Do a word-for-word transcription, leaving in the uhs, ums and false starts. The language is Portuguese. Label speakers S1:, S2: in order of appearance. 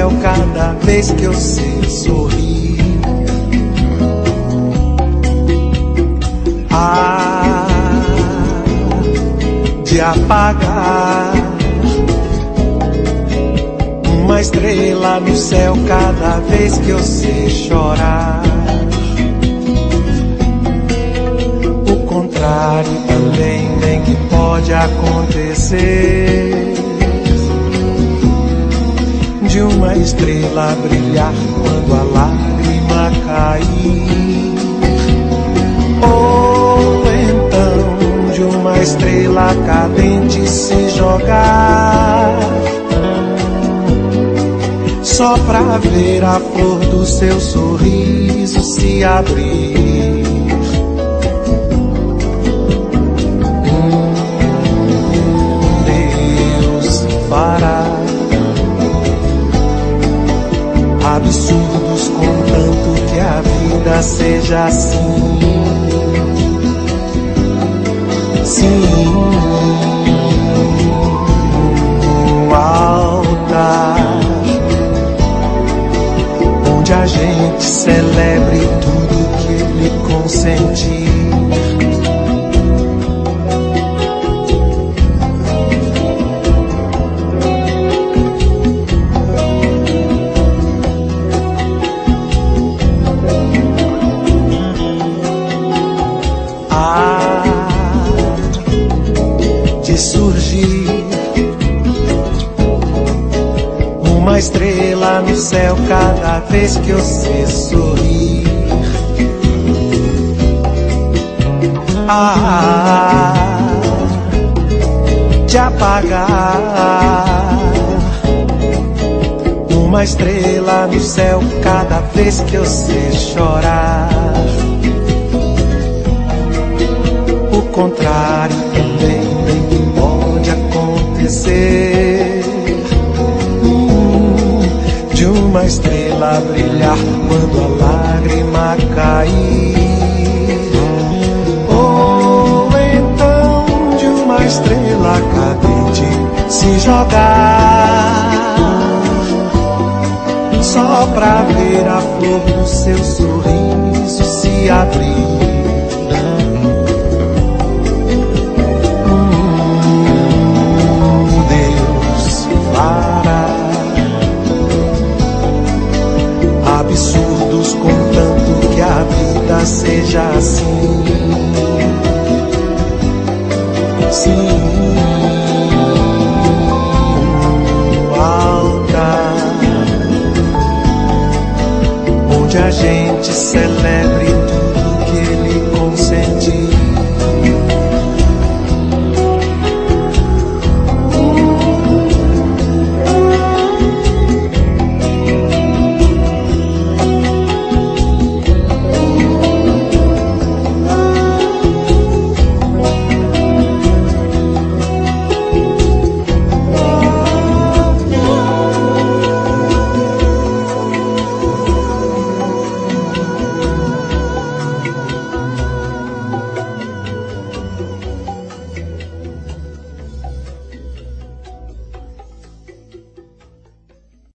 S1: céu cada vez que eu sei sorrir. Ah, de apagar uma estrela no céu cada vez que eu sei chorar. O contrário também bem que pode acontecer, de uma estrela brilhar quando a lágrima cair, ou então de uma estrela cadente se jogar, só pra ver a flor do seu sorriso se abrir. Hum, Deus fará absurdos contanto que a vida seja assim. Sim, um altar onde a gente celebre tudo que ele consentir. Uma estrela no céu cada vez que eu sei sorrir. Ah, de apagar uma estrela no céu cada vez que eu sei chorar. O contrário também bem pode acontecer, de uma estrela brilhar quando a lágrima cair, ou então de uma estrela cadente se jogar, só pra ver a flor do seu sorriso se abrir. Hum, Deus fará absurdos contanto que a vida seja assim. Sim, um altar onde a gente celebre